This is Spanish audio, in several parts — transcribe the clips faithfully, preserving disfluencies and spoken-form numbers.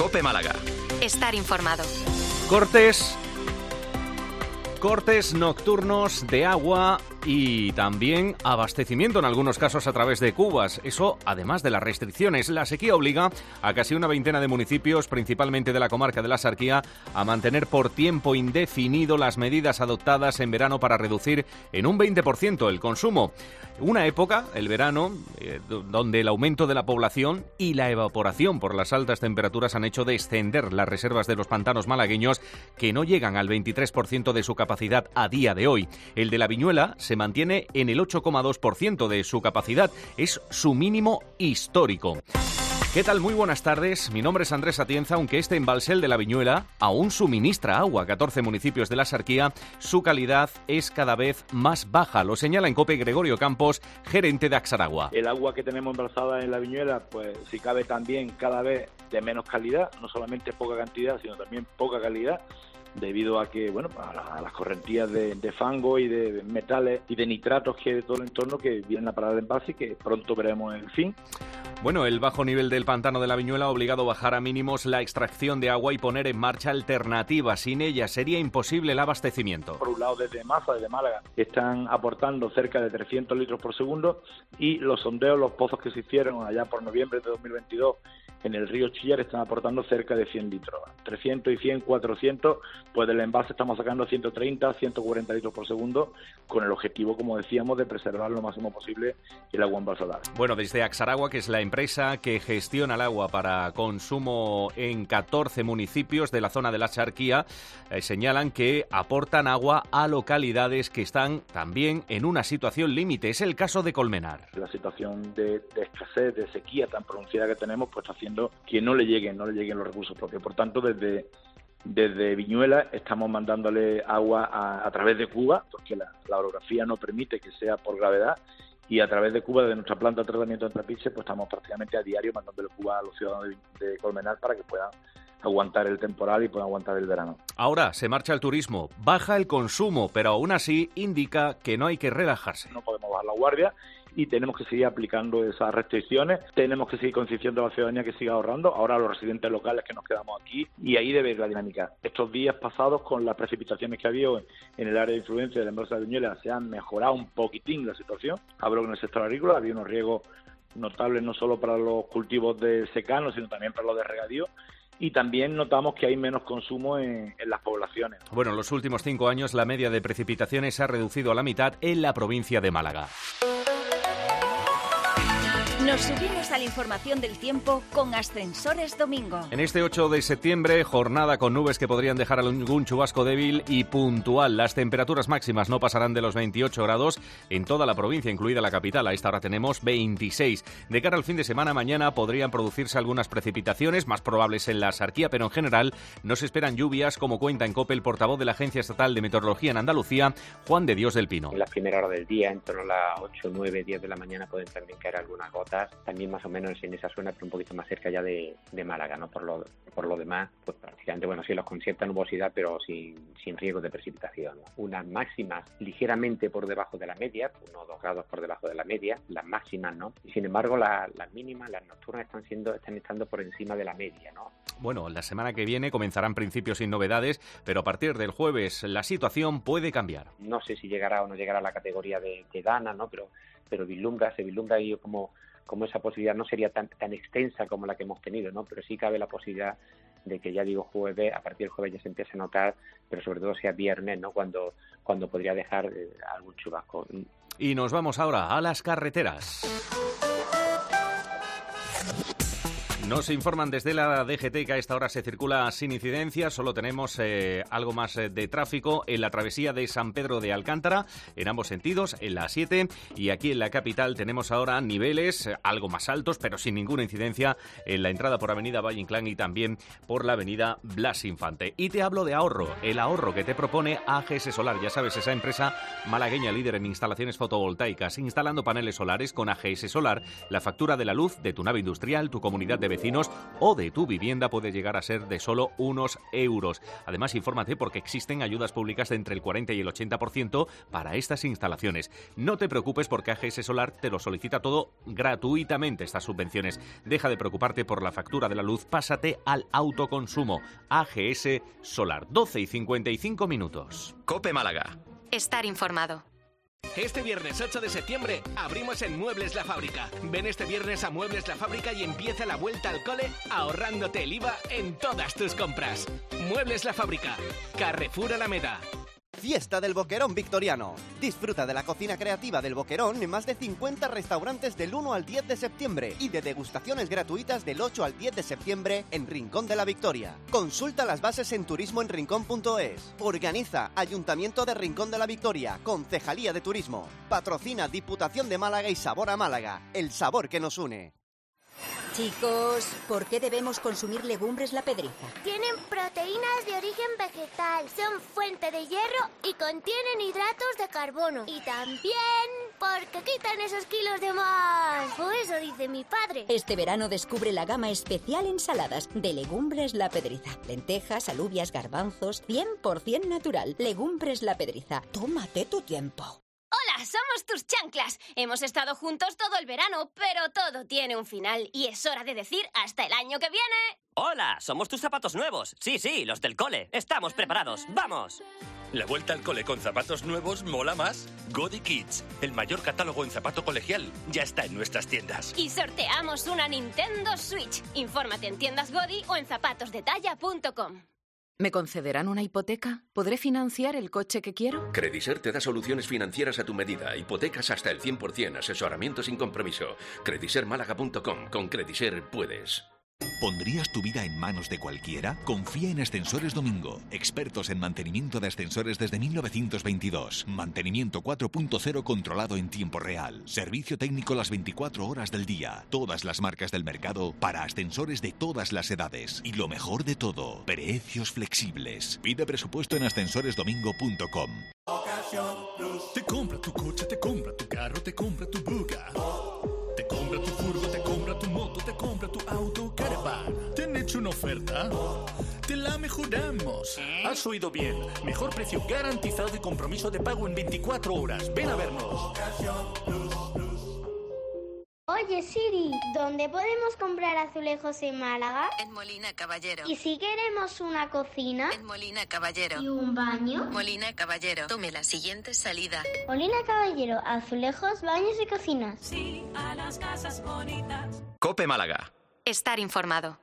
COPE Málaga. Estar informado. Cortes, cortes nocturnos de agua y también abastecimiento en algunos casos a través de cubas. Eso, además de las restricciones. La sequía obliga a casi una veintena de municipios, principalmente de la comarca de la Axarquía, a mantener por tiempo indefinido las medidas adoptadas en verano para reducir en un veinte por ciento el consumo. Una época, el verano, eh, donde el aumento de la población y la evaporación por las altas temperaturas han hecho descender las reservas de los pantanos malagueños, que no llegan al veintitrés por ciento de su capacidad a día de hoy. El de la Viñuela se mantiene en el ocho coma dos por ciento de su capacidad. Es su mínimo histórico. ¿Qué tal? Muy buenas tardes. Mi nombre es Andrés Atienza. Aunque este embalse, el de la Viñuela, aún suministra agua a catorce municipios de la Axarquía, su calidad es cada vez más baja. Lo señala en COPE Gregorio Campos, gerente de Axaragua. El agua que tenemos embalsada en la Viñuela, pues si cabe también cada vez de menos calidad, no solamente poca cantidad, sino también poca calidad, debido a que, bueno, a, la, a las correntías de, de fango y de metales y de nitratos que de todo el entorno que vienen a parar el embalse y que pronto veremos el fin. Bueno, el bajo nivel del pantano de la Viñuela ha obligado a bajar a mínimos la extracción de agua y poner en marcha alternativas. Sin ella sería imposible el abastecimiento. Por un lado, desde Maza, desde Málaga, están aportando cerca de trescientos litros por segundo, y los sondeos, los pozos que se hicieron allá por noviembre de dos mil veintidós en el río Chillar están aportando cerca de cien litros. trescientos y cien, cuatrocientos, pues del envase estamos sacando ciento treinta, ciento cuarenta litros por segundo, con el objetivo, como decíamos, de preservar lo máximo posible el agua embalsada. Bueno, desde Axaragua, que es la empresa que gestiona el agua para consumo en catorce municipios de la zona de la Axarquía, eh, señalan que aportan agua a localidades que están también en una situación límite. Es el caso de Colmenar. La situación de, de escasez, de sequía tan pronunciada que tenemos, pues está haciendo que no le lleguen, no le lleguen los recursos propios. Por tanto, desde Desde Viñuela estamos mandándole agua a, a través de Cuba, porque la, la orografía no permite que sea por gravedad, y a través de Cuba, desde nuestra planta de tratamiento de Trapiche, pues estamos prácticamente a diario mandándole Cuba a los ciudadanos de, de Colmenar para que puedan aguantar el temporal y puedan aguantar el verano. Ahora se marcha el turismo, baja el consumo, pero aún así indica que no hay que relajarse. No podemos bajar la guardia y tenemos que seguir aplicando esas restricciones, tenemos que seguir concienciando a la ciudadanía que siga ahorrando, ahora a los residentes locales que nos quedamos aquí, y ahí debe ir la dinámica. Estos días pasados, con las precipitaciones que ha habido en el área de influencia del embalse de Viñuela, se ha mejorado un poquitín la situación. Hablo en el sector agrícola, había unos riegos notables no solo para los cultivos de secano, sino también para los de regadío. Y también notamos que hay menos consumo en, en las poblaciones. Bueno, en los últimos cinco años la media de precipitaciones se ha reducido a la mitad en la provincia de Málaga. Nos subimos a la información del tiempo con Ascensores Domingo. En este ocho de septiembre, jornada con nubes que podrían dejar algún chubasco débil y puntual. Las temperaturas máximas no pasarán de los veintiocho grados en toda la provincia, incluida la capital. A esta hora tenemos veintiséis. De cara al fin de semana, mañana podrían producirse algunas precipitaciones, más probables en la Axarquía, pero en general no se esperan lluvias, como cuenta en COPE el portavoz de la Agencia Estatal de Meteorología en Andalucía, Juan de Dios del Pino. En las primeras horas del día, en torno a las ocho, nueve, diez de la mañana, pueden también caer algunas gotas, también más o menos en esa zona, pero un poquito más cerca ya de, de Málaga, ¿no? Por lo, por lo demás, pues prácticamente, bueno, sí, los con cierta nubosidad, pero sin, sin riesgo de precipitación, ¿no? Unas máximas ligeramente por debajo de la media, uno o dos grados por debajo de la media, las máximas, ¿no? Y sin embargo, la, las mínimas, las nocturnas, están siendo, están estando por encima de la media, ¿no? Bueno, la semana que viene comenzarán principios sin novedades, pero a partir del jueves la situación puede cambiar. No sé si llegará o no llegará a la categoría de, de Dana, ¿no? Pero, pero vislumbra, se vislumbra y como como esa posibilidad no sería tan tan extensa como la que hemos tenido, ¿no? Pero sí cabe la posibilidad de que, ya digo, jueves, a partir del jueves ya se empiece a notar, pero sobre todo sea viernes, ¿no? Cuando, cuando podría dejar eh, algún chubasco. Y nos vamos ahora a las carreteras. Nos informan desde la D G T que a esta hora se circula sin incidencia, solo tenemos eh, algo más eh, de tráfico en la travesía de San Pedro de Alcántara, en ambos sentidos, en la A siete, y aquí en la capital tenemos ahora niveles eh, algo más altos, pero sin ninguna incidencia en la entrada por Avenida Valle Inclán y también por la Avenida Blas Infante. Y te hablo de ahorro, el ahorro que te propone A G S Solar, ya sabes, esa empresa malagueña líder en instalaciones fotovoltaicas, instalando paneles solares con A G S Solar, la factura de la luz de tu nave industrial, tu comunidad de vecinos vecinos o de tu vivienda puede llegar a ser de solo unos euros. Además, infórmate porque existen ayudas públicas de entre el cuarenta y el ochenta por ciento para estas instalaciones. No te preocupes porque A G S Solar te lo solicita todo gratuitamente, estas subvenciones. Deja de preocuparte por la factura de la luz, pásate al autoconsumo. A G S Solar, doce y cincuenta y cinco minutos. COPE Málaga. Estar informado. Este viernes ocho de septiembre abrimos en Muebles La Fábrica. Ven este viernes a Muebles La Fábrica y empieza la vuelta al cole ahorrándote el I V A en todas tus compras. Muebles La Fábrica, Carrefour Alameda. Fiesta del Boquerón Victoriano. Disfruta de la cocina creativa del Boquerón en más de cincuenta restaurantes del uno al diez de septiembre y de degustaciones gratuitas del ocho al diez de septiembre en Rincón de la Victoria. Consulta las bases en turismo en rincón punto es. Organiza Ayuntamiento de Rincón de la Victoria, Concejalía de Turismo. Patrocina Diputación de Málaga y Sabor a Málaga, el sabor que nos une. Chicos, ¿por qué debemos consumir legumbres La Pedriza? Tienen proteínas de origen vegetal, son fuente de hierro y contienen hidratos de carbono. Y también porque quitan esos kilos de más. O eso dice mi padre. Este verano descubre la gama especial ensaladas de Legumbres La Pedriza. Lentejas, alubias, garbanzos, cien por ciento natural. Legumbres La Pedriza. Tómate tu tiempo. Hola, somos tus chanclas. Hemos estado juntos todo el verano, pero todo tiene un final y es hora de decir hasta el año que viene. Hola, somos tus zapatos nuevos. Sí, sí, los del cole. Estamos preparados. ¡Vamos! La vuelta al cole con zapatos nuevos mola más. Godi Kids, el mayor catálogo en zapato colegial, ya está en nuestras tiendas. Y sorteamos una Nintendo Switch. Infórmate en tiendas Godi o en zapatosdetalla punto com. ¿Me concederán una hipoteca? ¿Podré financiar el coche que quiero? Crediser te da soluciones financieras a tu medida. Hipotecas hasta el cien por ciento, asesoramiento sin compromiso. crediser málaga punto com. Con Crediser puedes. ¿Pondrías tu vida en manos de cualquiera? Confía en Ascensores Domingo, expertos en mantenimiento de ascensores desde mil novecientos veintidós. Mantenimiento cuatro punto cero controlado en tiempo real. Servicio técnico las veinticuatro horas del día. Todas las marcas del mercado para ascensores de todas las edades. Y lo mejor de todo, precios flexibles. Pide presupuesto en ascensores domingo punto com. Te compra tu coche, te compra tu carro, te compra tu buga. Te compra tu furgo, te compra tu moto, te compra tu auto, caravan. ¿Te han hecho una oferta? Te la mejoramos. Has oído bien. Mejor precio garantizado y compromiso de pago en veinticuatro horas. Ven a vernos. Oye Siri, ¿dónde podemos comprar azulejos en Málaga? En Molina Caballero. ¿Y si queremos una cocina? En Molina Caballero. ¿Y un baño? Molina Caballero. Tome la siguiente salida. Molina Caballero, azulejos, baños y cocinas. Sí, a las casas bonitas. COPE Málaga. Estar informado.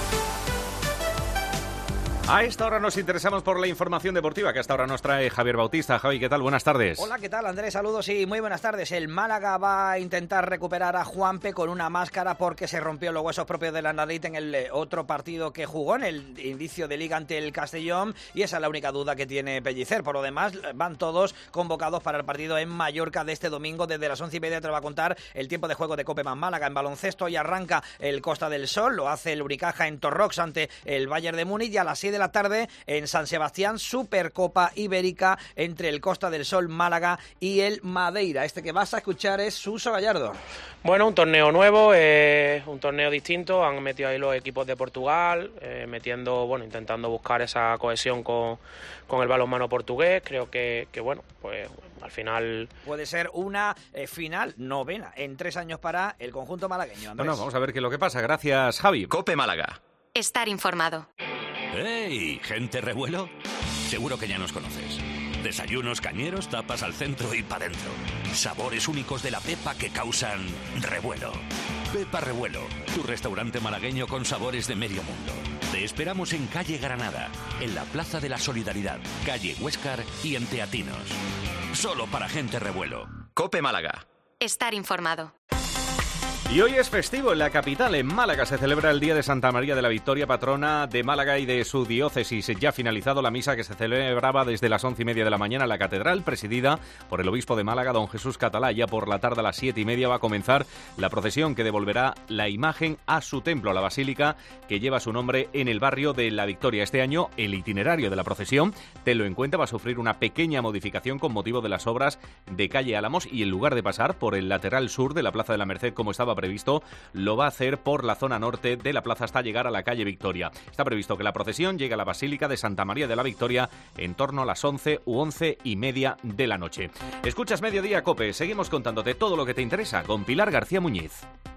A esta hora nos interesamos por la información deportiva que hasta ahora nos trae Javier Bautista. Javi, ¿qué tal? Buenas tardes. Hola, ¿qué tal, Andrés? Saludos y muy buenas tardes. El Málaga va a intentar recuperar a Juanpe con una máscara porque se rompió los huesos propios de la nariz en el otro partido que jugó en el inicio de liga ante el Castellón y esa es la única duda que tiene Pellicer. Por lo demás, van todos convocados para el partido en Mallorca de este domingo. Desde las once y media te lo va a contar el tiempo de juego de Cope más Málaga. En baloncesto y arranca el Costa del Sol, lo hace el Unicaja en Torrox ante el Bayern de Múnich y a las seis de la tarde en San Sebastián, Supercopa Ibérica entre el Costa del Sol Málaga y el Madeira. Este que vas a escuchar es Suso Gallardo. Bueno, un torneo nuevo, eh, un torneo distinto, han metido ahí los equipos de Portugal, eh, metiendo, bueno, intentando buscar esa cohesión con, con el balonmano portugués. Creo que, que bueno, pues al final puede ser una eh, final novena en tres años para el conjunto malagueño. Andrés. Bueno, vamos a ver qué es lo que pasa. Gracias, Javi. COPE Málaga. Estar informado. ¡Hey, gente revuelo! Seguro que ya nos conoces. Desayunos cañeros, tapas al centro y para dentro. Sabores únicos de la Pepa que causan revuelo. Pepa Revuelo, tu restaurante malagueño con sabores de medio mundo. Te esperamos en calle Granada, en la Plaza de la Solidaridad, calle Huéscar y en Teatinos. Solo para gente revuelo. COPE Málaga. Estar informado. Y hoy es festivo en la capital. En Málaga se celebra el Día de Santa María de la Victoria, patrona de Málaga y de su diócesis. Ya ha finalizado la misa que se celebraba desde las once y media de la mañana en la catedral, presidida por el obispo de Málaga, don Jesús Catalá. Ya por la tarde a las siete y media va a comenzar la procesión que devolverá la imagen a su templo, la basílica que lleva su nombre en el barrio de La Victoria. Este año el itinerario de la procesión, tenlo en cuenta, va a sufrir una pequeña modificación con motivo de las obras de calle Álamos y en lugar de pasar por el lateral sur de la Plaza de la Merced como estaba previsto, lo va a hacer por la zona norte de la plaza hasta llegar a la calle Victoria. Está previsto que la procesión llegue a la Basílica de Santa María de la Victoria en torno a las once u once y media de la noche. Escuchas Mediodía COPE, seguimos contándote todo lo que te interesa con Pilar García Muñiz.